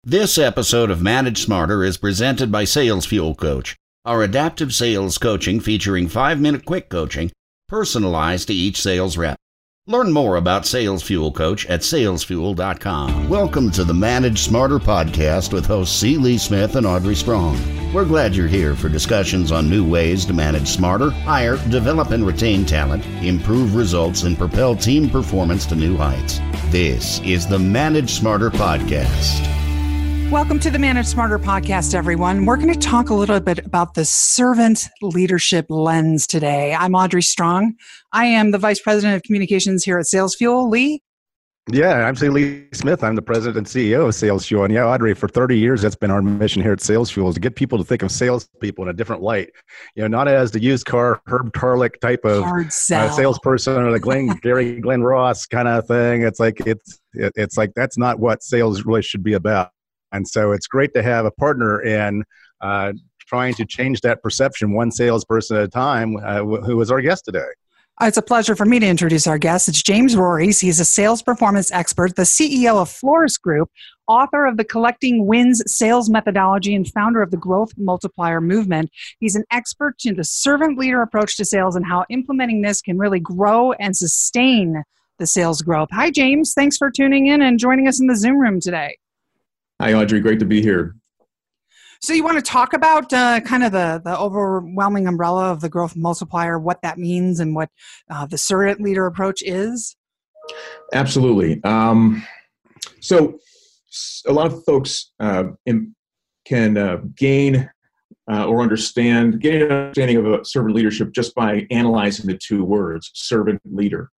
This episode of Manage Smarter is presented by Sales Fuel Coach, our adaptive sales coaching featuring 5-minute quick coaching personalized to each sales rep. Learn more about Sales Fuel Coach at salesfuel.com. Welcome to the Manage Smarter podcast with hosts C. Lee Smith and Audrey Strong. We're glad you're here for discussions on new ways to manage smarter, hire, develop and retain talent, improve results, and propel team performance to new heights. This is the Manage Smarter podcast. Welcome to the Manage Smarter podcast, everyone. We're going to talk a little bit about the servant leadership lens today. I'm Audrey Strong. I am the Vice President of Communications here at Sales Fuel. Lee? Yeah, I'm C. Lee Smith. I'm the President and CEO of Sales Fuel. And yeah, Audrey, for 30 years, that's been our mission here at Sales Fuel, is to get people to think of salespeople in a different light. You know, not as the used car, Herb Tarlick type of salesperson or the Glenn Ross kind of thing. It's like that's not what sales really should be about. And so it's great to have a partner in trying to change that perception one salesperson at a time, who is our guest today. It's a pleasure for me to introduce our guest. It's James Rorys. He's a sales performance expert, the CEO of Flores Group, author of the Collecting Wins sales methodology, and founder of the Growth Multiplier movement. He's an expert in the servant leader approach to sales and how implementing this can really grow and sustain the sales growth. Hi, James. Thanks for tuning in and joining us in the Zoom room today. Hi, Audrey. Great to be here. So you want to talk about kind of the overwhelming umbrella of the growth multiplier, what that means and what the servant leader approach is? Absolutely. So a lot of folks can gain an understanding of a servant leadership just by analyzing the two words, servant leader.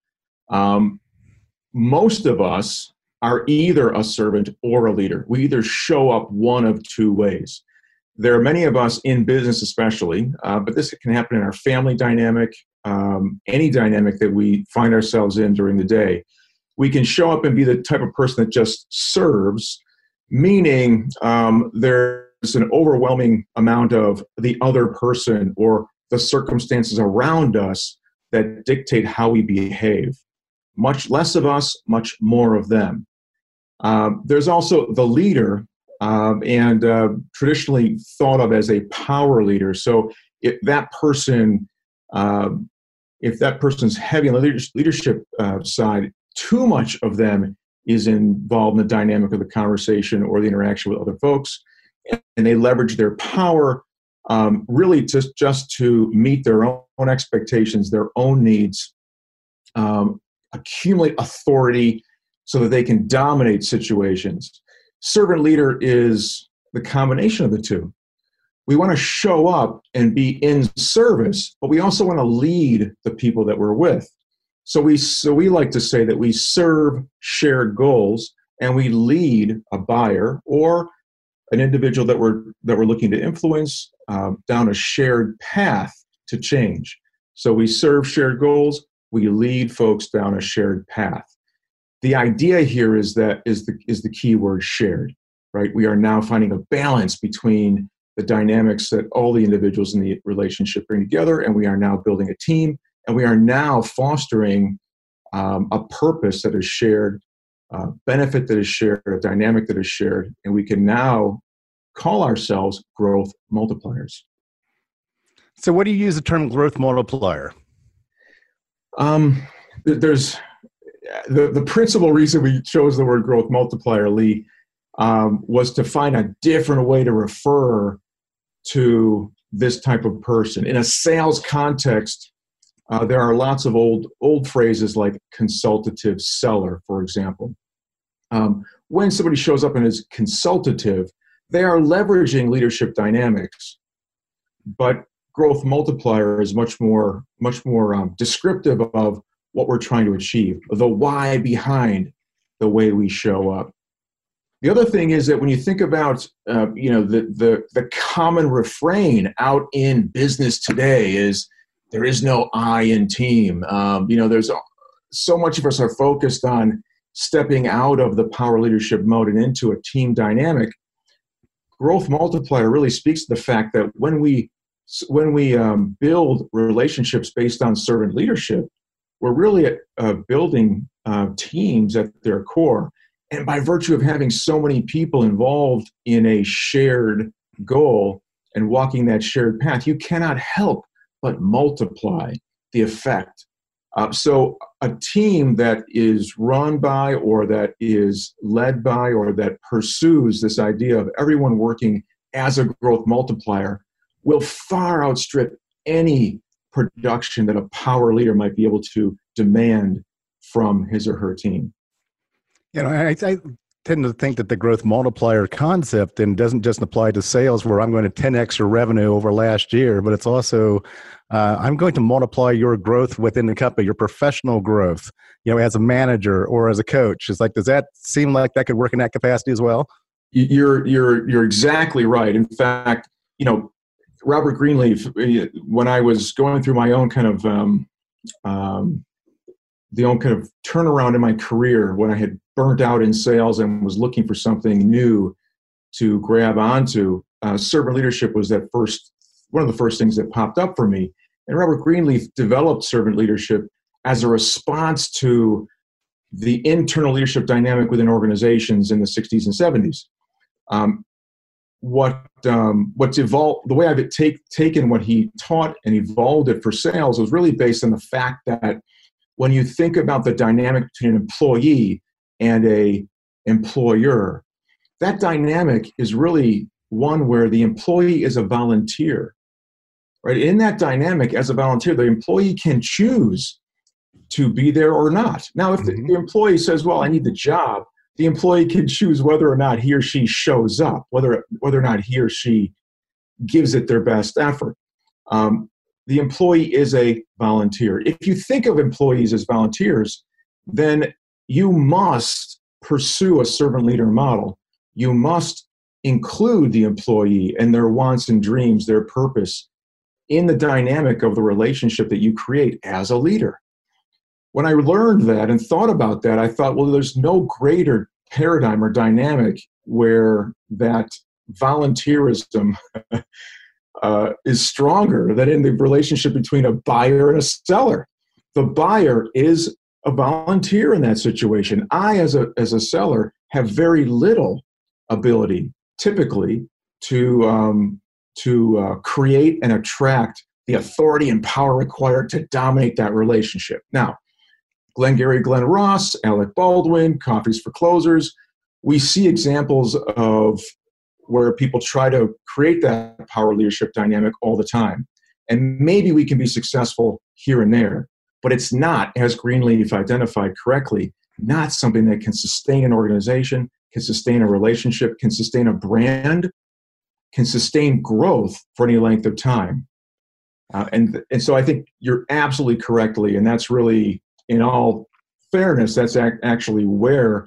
Most of us are either a servant or a leader. We either show up one of two ways. There are many of us in business especially, but this can happen in our family dynamic, any dynamic that we find ourselves in during the day. We can show up and be the type of person that just serves, meaning there's an overwhelming amount of the other person or the circumstances around us that dictate how we behave. Much less of us, much more of them. There's also the leader, and traditionally thought of as a power leader. So if that person's heavy on the leadership side, too much of them is involved in the dynamic of the conversation or the interaction with other folks, and they leverage their power really just to meet their own expectations, their own needs, accumulate authority so that they can dominate situations. Servant leader is the combination of the two. We want to show up and be in service, but we also want to lead the people that we're with. So we like to say that we serve shared goals and we lead a buyer or an individual that we're looking to influence down a shared path to change. So we serve shared goals, we lead folks down a shared path. The idea here is the key word shared, right? We are now finding a balance between the dynamics that all the individuals in the relationship bring together, and we are now building a team, and we are now fostering a purpose that is shared, benefit that is shared, a dynamic that is shared, and we can now call ourselves growth multipliers. So what do you use the term growth multiplier? There's the principal reason we chose the word growth multiplier, Lee, was to find a different way to refer to this type of person. In a sales context, there are lots of old phrases like consultative seller, for example. When somebody shows up and is consultative, they are leveraging leadership dynamics, but growth multiplier is much more descriptive of what we're trying to achieve, the why behind the way we show up. The other thing is that when you think about the common refrain out in business today is there is no I in team. There's so much of us are focused on stepping out of the power leadership mode and into a team dynamic. Growth multiplier really speaks to the fact that when we build relationships based on servant leadership, we're really building teams at their core. And by virtue of having so many people involved in a shared goal and walking that shared path, you cannot help but multiply the effect. So a team that is run by, or that is led by, or that pursues this idea of everyone working as a growth multiplier will far outstrip any production that a power leader might be able to demand from his or her team. I tend to think that the growth multiplier concept then doesn't just apply to sales where I'm going to 10x your revenue over last year, but it's also I'm going to multiply your growth within the company, your professional growth, as a manager or as a coach. It's like, does that seem like that could work in that capacity as well? You're exactly right. In fact, Robert Greenleaf, when I was going through my own kind of turnaround in my career, when I had burnt out in sales and was looking for something new to grab onto, servant leadership was one of the first things that popped up for me. And Robert Greenleaf developed servant leadership as a response to the internal leadership dynamic within organizations in the 60s and 70s. What's evolved, the way I've taken what he taught and evolved it for sales was really based on the fact that when you think about the dynamic between an employee and a employer, that dynamic is really one where the employee is a volunteer, right? In that dynamic, as a volunteer, the employee can choose to be there or not. Now, if the employee says, well, I need the job, the employee can choose whether or not he or she shows up, whether or not he or she gives it their best effort. The employee is a volunteer. If you think of employees as volunteers, then you must pursue a servant leader model. You must include the employee and their wants and dreams, their purpose, in the dynamic of the relationship that you create as a leader. When I learned that and thought about that, I thought, well, there's no greater paradigm or dynamic where that volunteerism is stronger than in the relationship between a buyer and a seller. The buyer is a volunteer in that situation. I, as a seller, have very little ability, typically, to create and attract the authority and power required to dominate that relationship. Now, Glengarry Glen Ross, Alec Baldwin, Coffees for Closers, we see examples of where people try to create that power leadership dynamic all the time. And maybe we can be successful here and there, but it's not, as Greenleaf identified correctly, not something that can sustain an organization, can sustain a relationship, can sustain a brand, can sustain growth for any length of time. And so I think you're absolutely correctly, and that's really, in all fairness, that's actually where,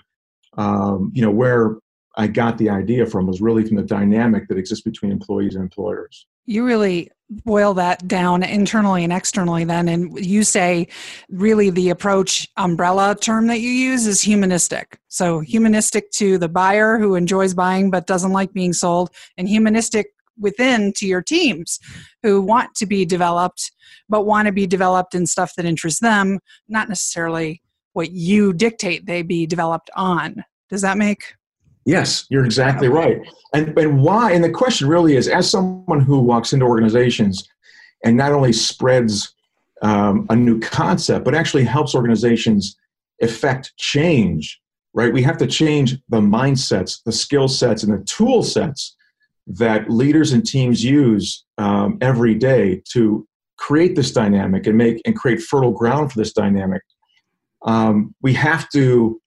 where I got the idea from, was really from the dynamic that exists between employees and employers. You really boil that down internally and externally then, and you say really the approach umbrella term that you use is humanistic. So humanistic to the buyer who enjoys buying but doesn't like being sold, and humanistic within to your teams who want to be developed but want to be developed in stuff that interests them, not necessarily what you dictate they be developed on. Does that make? Yes, you're exactly right. And why? And the question really is, as someone who walks into organizations and not only spreads a new concept, but actually helps organizations effect change, right? We have to change the mindsets, the skill sets, and the tool sets that leaders and teams use every day to create this dynamic and create fertile ground for this dynamic. We have to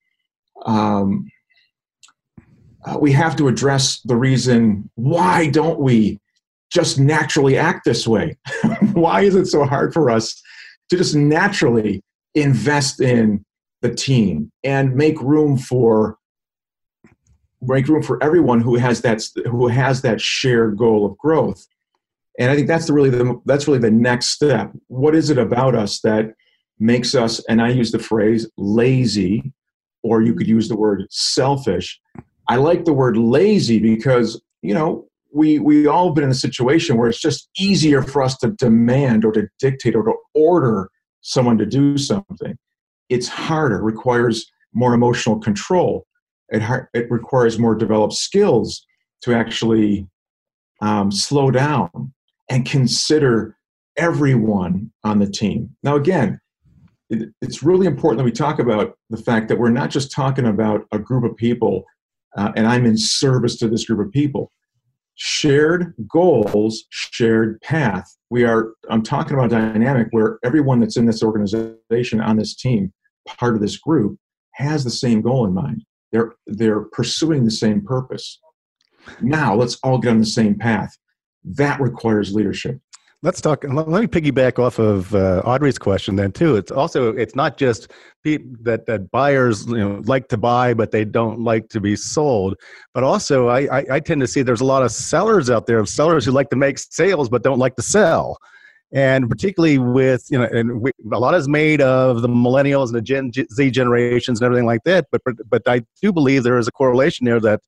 address the reason, why don't we just naturally act this way? Why is it so hard for us to just naturally invest in the team and make room for everyone who has that shared goal of growth? And I think that's really the next step. What is it about us that makes us, and I use the phrase lazy, or you could use the word selfish. I like the word lazy because, we all have been in a situation where it's just easier for us to demand or to dictate or to order someone to do something. It's harder, requires more emotional control. It requires more developed skills to actually slow down and consider everyone on the team. Now, again, it's really important that we talk about the fact that we're not just talking about a group of people and I'm in service to this group of people. Shared goals, shared path. I'm talking about a dynamic where everyone that's in this organization, on this team, part of this group, has the same goal in mind. They're pursuing the same purpose. Now, let's all get on the same path. That requires leadership. Let's talk. Let me piggyback off of Audrey's question then too. It's not just that buyers like to buy, but they don't like to be sold. But also, I tend to see there's a lot of sellers out there, sellers who like to make sales but don't like to sell. And particularly with a lot is made of the millennials and the Gen Z generations and everything like that. But I do believe there is a correlation there that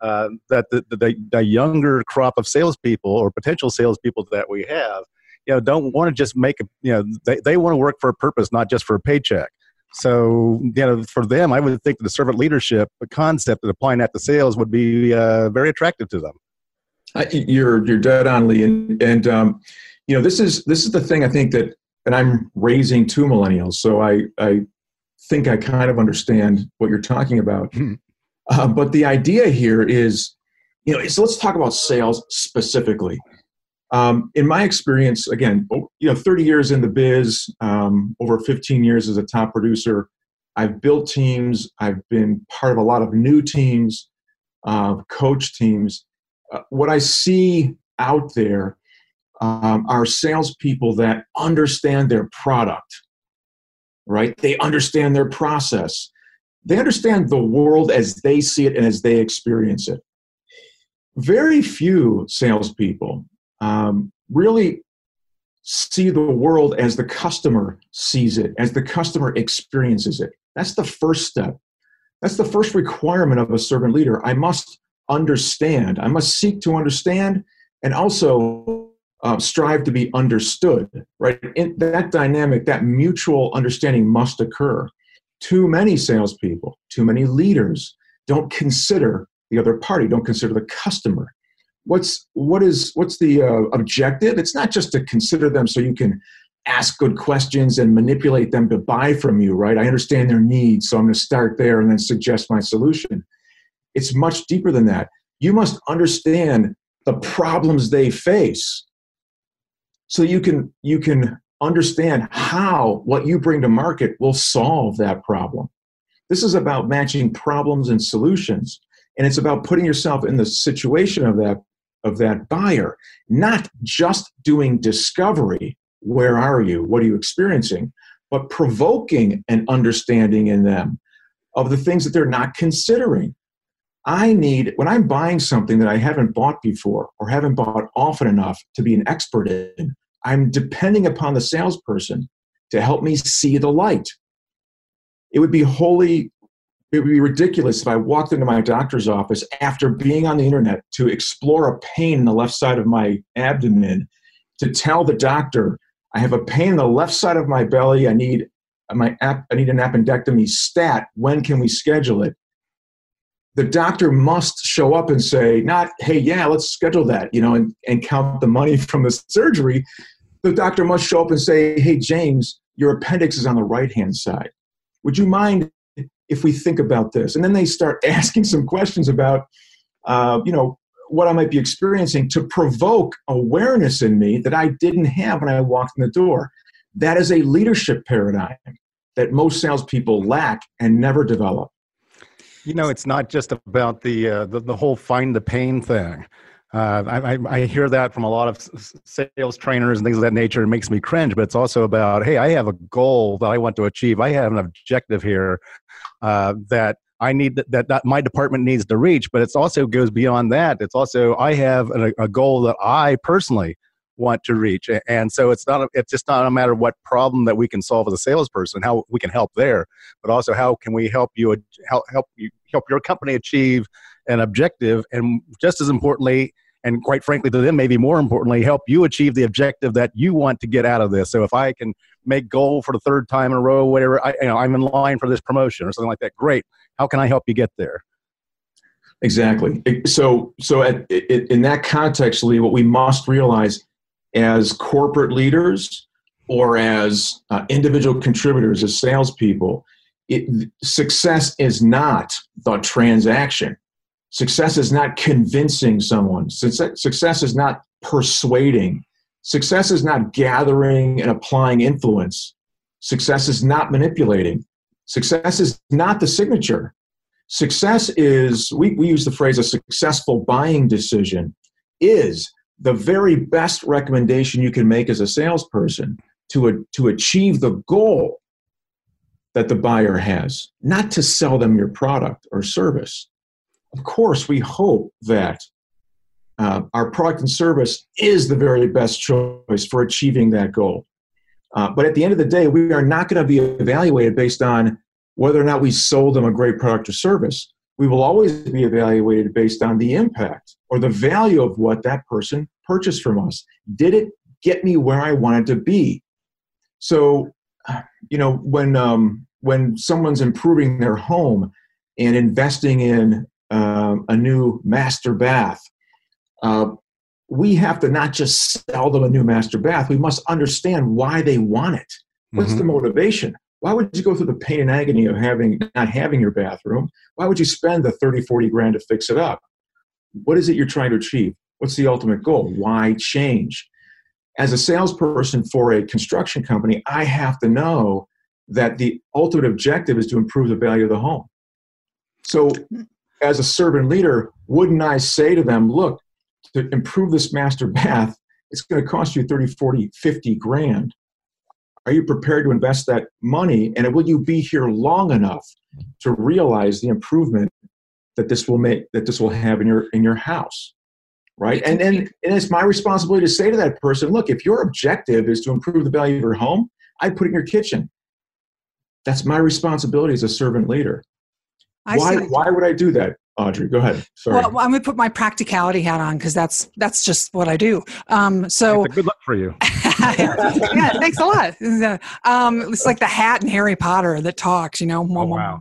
the younger crop of salespeople or potential salespeople that we have, don't want to just make they want to work for a purpose, not just for a paycheck. So, for them, I would think the servant leadership, the concept of applying that to sales would be very attractive to them. You're dead on, Lee, and this is the thing I think that, and I'm raising two millennials, so I think I kind of understand what you're talking about. But the idea here is, so let's talk about sales specifically. In my experience, again, 30 years in the biz, over 15 years as a top producer, I've built teams. I've been part of a lot of new teams, coach teams. What I see out there are salespeople that understand their product, right? They understand their process. They understand the world as they see it and as they experience it. Very few salespeople really see the world as the customer sees it, as the customer experiences it. That's the first step. That's the first requirement of a servant leader. I must understand. I must seek to understand and also strive to be understood, right? In that dynamic, that mutual understanding must occur. Too many salespeople, too many leaders don't consider the other party, don't consider the customer. What's the objective? It's not just to consider them so you can ask good questions and manipulate them to buy from you, right? I understand their needs, so I'm going to start there and then suggest my solution. It's much deeper than that. You must understand the problems they face so you can understand how what you bring to market will solve that problem. This is about matching problems and solutions, and it's about putting yourself in the situation of that buyer, not just doing discovery. Where are you? What are you experiencing? But provoking an understanding in them of the things that they're not considering. When I'm buying something that I haven't bought before or haven't bought often enough to be an expert in, I'm depending upon the salesperson to help me see the light. It would be ridiculous if I walked into my doctor's office after being on the internet to explore a pain in the left side of my abdomen, to tell the doctor, I have a pain in the left side of my belly, I need an appendectomy stat, when can we schedule it? The doctor must show up and say, not, hey, yeah, let's schedule that, and count the money from the surgery. The doctor must show up and say, hey, James, your appendix is on the right-hand side. Would you mind if we think about this? And then they start asking some questions about, what I might be experiencing to provoke awareness in me that I didn't have when I walked in the door. That is a leadership paradigm that most salespeople lack and never develop. It's not just about the whole find the pain thing. I hear that from a lot of sales trainers and things of that nature. It makes me cringe, but it's also about, hey, I have a goal that I want to achieve. I have an objective here that I need that my department needs to reach, but it also goes beyond that. It's also, I have a goal that I personally want to reach. And so it's just not a matter of what problem that we can solve as a salesperson, how we can help there, but also how can we help your company achieve an objective, and just as importantly, and quite frankly to them maybe more importantly, help you achieve the objective that you want to get out of this. So if I can make goal for the third time in a row, whatever, I'm in line for this promotion or something like that, great. How can I help you get there? Exactly. In that context, Lee, what we must realize as corporate leaders or as individual contributors, as salespeople, success is not the transaction. Success is not convincing someone. Success is not persuading. Success is not gathering and applying influence. Success is not manipulating. Success is not the signature. Success is, we use the phrase, a successful buying decision is the very best recommendation you can make as a salesperson to achieve the goal that the buyer has, not to sell them your product or service. Of course, we hope that our product and service is the very best choice for achieving that goal. But at the end of the day, we are not going to be evaluated based on whether or not we sold them a great product or service. We will always be evaluated based on the impact or the value of what that person purchased from us. Did it get me where I wanted to be? So, when someone's improving their home and investing in a new master bath, we have to not just sell them a new master bath. We must understand why they want it. What's the motivation? Why would you go through the pain and agony of not having your bathroom? Why would you spend the 30, 40 grand to fix it up? What is it you're trying to achieve? What's the ultimate goal? Why change? As a salesperson for a construction company, I have to know that the ultimate objective is to improve the value of the home. So as a servant leader, wouldn't I say to them, look, to improve this master bath, it's going to cost you 30, 40, 50 grand. Are you prepared to invest that money? And will you be here long enough to realize the improvement that this will have in your house? Right? And it's my responsibility to say to that person, look, if your objective is to improve the value of your home, I'd put it in your kitchen. That's my responsibility as a servant leader. Why would I do that? Audrey, go ahead. Sorry. Well, I'm going to put my practicality hat on because that's just what I do. So good luck for you. Yeah, thanks a lot. It's like the hat in Harry Potter that talks, Oh, wow.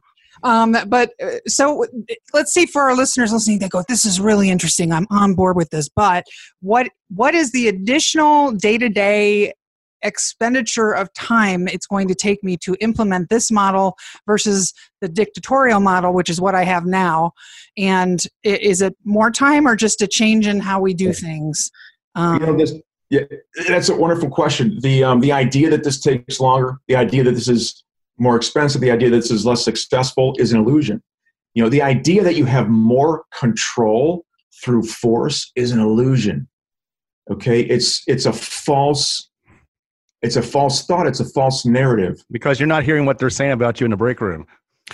So let's see, for our listeners listening, they go, this is really interesting. I'm on board with this. But what is the additional day-to-day expenditure of time it's going to take me to implement this model versus the dictatorial model, which is what I have now? And is it more time or just a change in how we do things? That's a wonderful question. The idea that this takes longer, the idea that this is more expensive, the idea that this is less successful is an illusion. The idea that you have more control through force is an illusion. Okay, it's a false thought. It's a false narrative. Because you're not hearing what they're saying about you in the break room.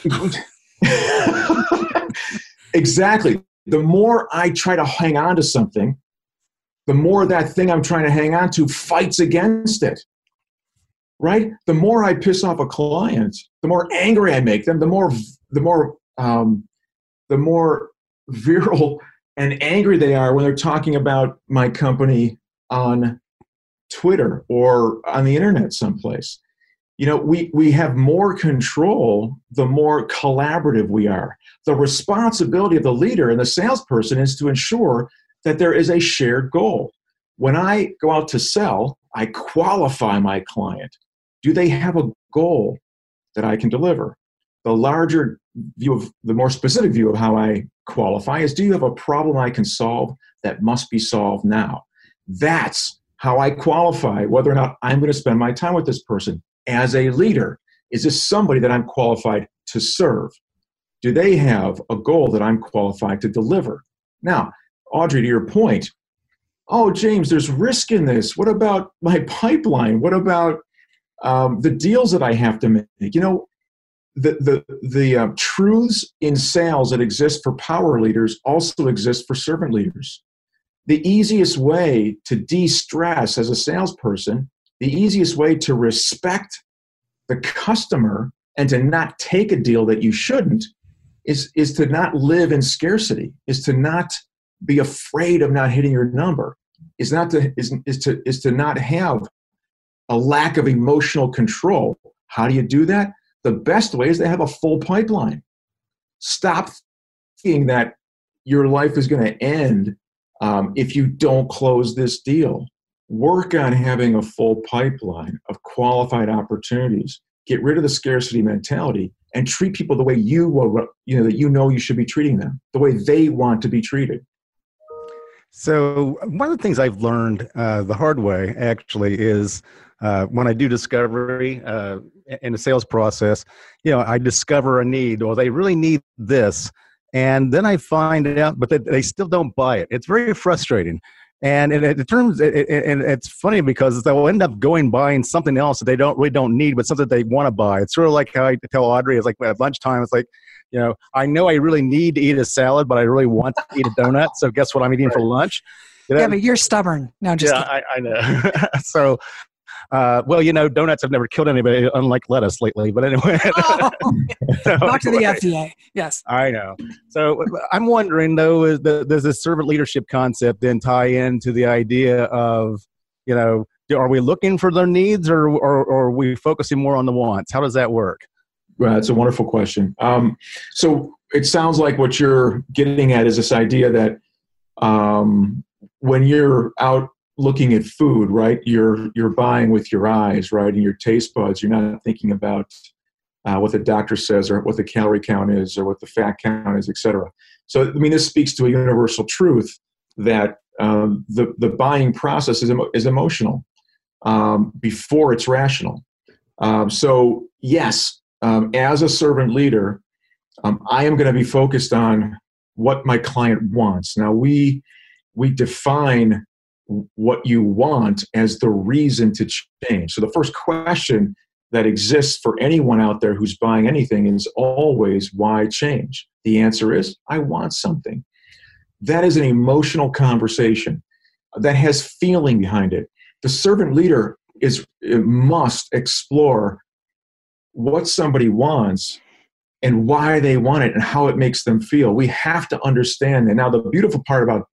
Exactly. The more I try to hang on to something, the more that thing I'm trying to hang on to fights against it. Right? The more I piss off a client, the more angry I make them, the more virile and angry they are when they're talking about my company on Twitter or on the internet someplace. We have more control the more collaborative we are. The responsibility of the leader and the salesperson is to ensure that there is a shared goal. When I go out to sell, I qualify my client. Do they have a goal that I can deliver? The larger view the more specific view of how I qualify is, do you have a problem I can solve that must be solved now? That's how I qualify whether or not I'm going to spend my time with this person. As a leader, is this somebody that I'm qualified to serve? Do they have a goal that I'm qualified to deliver? Now, Audrey, to your point, James, there's risk in this. What about my pipeline? What about the deals that I have to make? The truths in sales that exist for power leaders also exist for servant leaders. The easiest way to de-stress as a salesperson, the easiest way to respect the customer and to not take a deal that you shouldn't is to not live in scarcity, is to not be afraid of not hitting your number, is to not have a lack of emotional control. How do you do that? The best way is to have a full pipeline. Stop thinking that your life is going to end if you don't close this deal. Work on having a full pipeline of qualified opportunities. Get rid of the scarcity mentality and treat people the way you should be treating them, the way they want to be treated. So one of the things I've learned the hard way, actually, is when I do discovery in the sales process, I discover a need, or they really need this, and then I find out, but they still don't buy it. It's very frustrating. And it's funny because they'll end up buying something else that they really don't need, but something they want to buy. It's sort of like how I tell Audrey, it's like at lunchtime, it's like, I know I really need to eat a salad, but I really want to eat a donut. So guess what I'm eating for lunch? Yeah, but you're stubborn. No, just kidding. I know. So, donuts have never killed anybody, unlike lettuce lately. But anyway. Talk to the FDA. Yes. I know. So I'm wondering, though, does this servant leadership concept then tie into the idea of, are we looking for their needs or are we focusing more on the wants? How does that work? Well, that's a wonderful question. So it sounds like what you're getting at is this idea that when you're out looking at food, right, you're buying with your eyes, right, and your taste buds. You're not thinking about what the doctor says or what the calorie count is or what the fat count is, et cetera. So, this speaks to a universal truth that the buying process is emotional before it's rational. So, yes, as a servant leader, I am going to be focused on what my client wants. Now, we define what you want as the reason to change. So the first question that exists for anyone out there who's buying anything is always, why change? The answer is, I want something. That is an emotional conversation that has feeling behind it. The servant leader must explore what somebody wants and why they want it and how it makes them feel. We have to understand that. Now, the beautiful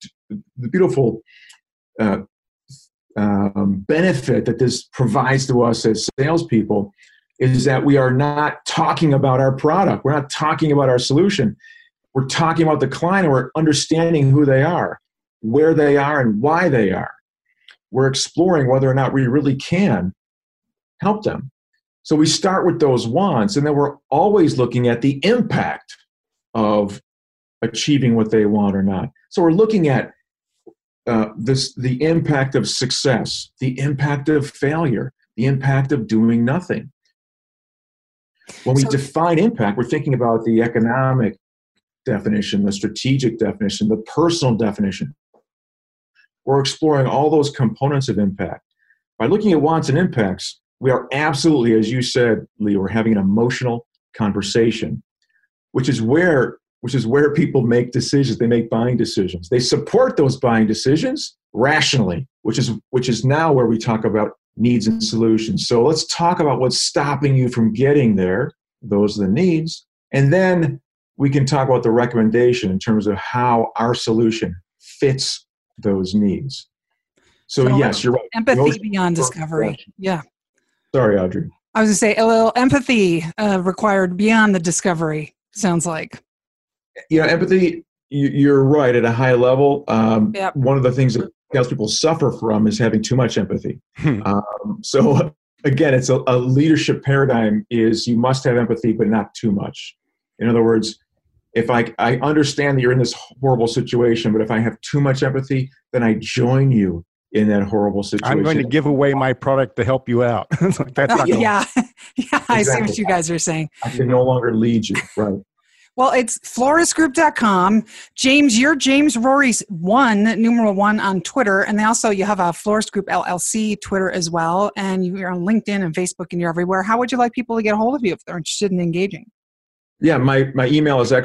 benefit that this provides to us as salespeople is that we are not talking about our product. We're not talking about our solution. We're talking about the client, and we're understanding who they are, where they are, and why they are. We're exploring whether or not we really can help them. So we start with those wants, and then we're always looking at the impact of achieving what they want or not. So we're looking at the impact of success, the impact of failure, the impact of doing nothing. When we define impact, we're thinking about the economic definition, the strategic definition, the personal definition. We're exploring all those components of impact. By looking at wants and impacts, we are absolutely, as you said, Lee, we're having an emotional conversation, which is where people make decisions. They make buying decisions. They support those buying decisions rationally, which is now where we talk about needs and solutions. So let's talk about what's stopping you from getting there. Those are the needs. And then we can talk about the recommendation in terms of how our solution fits those needs. So yes, you're right. Empathy beyond discovery. Yeah. Sorry, Audrey. I was going to say a little empathy required beyond the discovery, sounds like. Empathy, you're right, at a high level. One of the things that salespeople suffer from is having too much empathy. So again, it's a leadership paradigm is you must have empathy, but not too much. In other words, if I understand that you're in this horrible situation, but if I have too much empathy, then I join you in that horrible situation. I'm going to give away my product to help you out. That's not yeah, I see what you guys are saying. I can no longer lead you, right? Well, it's florisgroup.com. James, you're James Rory's numeral 1 on Twitter. And also you have a Florist Group LLC Twitter as well. And you're on LinkedIn and Facebook and you're everywhere. How would you like people to get a hold of you if they're interested in engaging? Yeah, my email is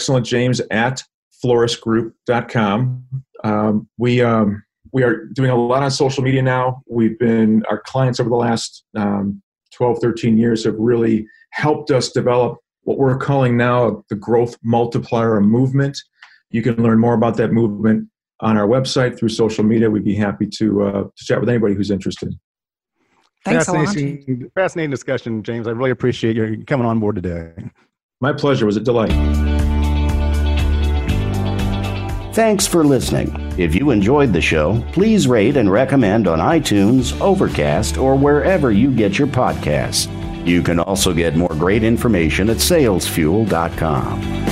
excellentjames@floristgroup.com. We are doing a lot on social media now. Our clients over the last 12, 13 years have really helped us develop what we're calling now the Growth Multiplier movement. You can learn more about that movement on our website through social media. We'd be happy to chat with anybody who's interested. Thanks a lot. Fascinating discussion, James. I really appreciate you coming on board today. My pleasure. It was a delight. Thanks for listening. If you enjoyed the show, please rate and recommend on iTunes, Overcast, or wherever you get your podcasts. You can also get more great information at salesfuel.com.